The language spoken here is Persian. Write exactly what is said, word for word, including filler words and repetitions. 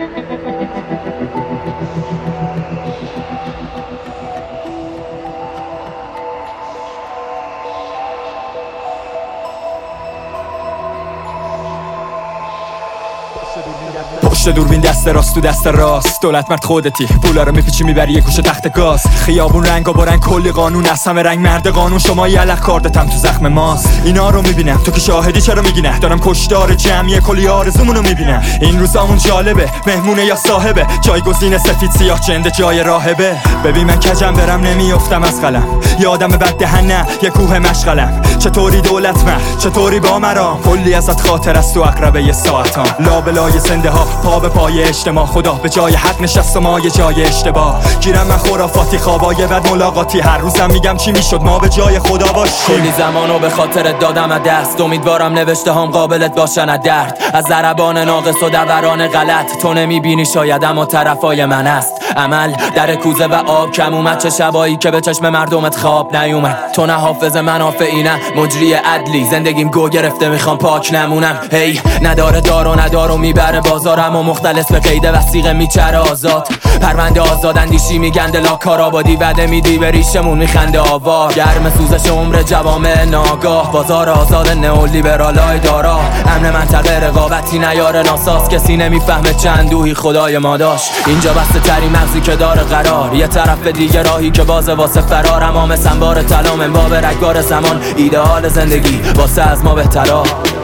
پشت دوربین دست راست تو دست راست، دولت مرد خودتی، پولا رو میپیچی میبری یه گوشه تخت گاز. خیابون رنگا با رنگ کلی قانون، از همه رنگ مرد قانون. شما یلق کاردتم تو زخم ماست. اینا رو میبینم تو که شاهدی، چرا میگی نه؟ دارم کشتار جمعی کلی آرزومونو میبینم. این روزامون جالبه، مهمونه یا صاحبه، جایگزین سفید سیاه چنده جای راهبه. ببین من کجم برم نمیافتم از قلم، یه آدم بد دهن نه یه کوه مشغلم. چطوری دولت من چطوری با مرام، کلی ازت خاطر است تو اقربه یه ساعتام. لابلای زنده ها پا به پای اجتماع، خدا به جای حق نشست و ما یه جای اشتباه. گیرم من خرافاتی خوابای بد ملاقاتی، هر روزم میگم چی میشد ما به جای خدا باشیم. کلی زمانو به خاطرت دادم از دست، امیدوارم نوشته هم قابلت باشن از درد. از ضربان ناقص و دوران غلط تو نمیبینی شاید اما طرفای من است. عمل در کوزه و آب کم اومد، چه شبایی که به چشم مردمت خواب نیومد. تو نه حافظ منافعی نه مجری عدلی، زندگیم گو گرفته میخوام پاک نمونم. هی نداره دار و ندارو میبره بازارم و مختلف به قید وثیقه میچره آزاد. پرونده آزاد اندیشی میگن دلا کارآبادی، وعده میدی به ریشمون میخنده آوار. گرم سوزش عمر جوامع ناگاه، بازار آزاد نئولیبرالای دارا. امن منطقه رقابتی نیاره ناساز، کسی نمیفهمه چندوهی خدای ما داشت. اینجا بسته ترین مغزی که داره قرار، یه طرف دیگه راهی که بازه واسه فرار. امام سنبار طلا منباب رگبار زمان، ایدئال زندگی واسه از ما بهترا.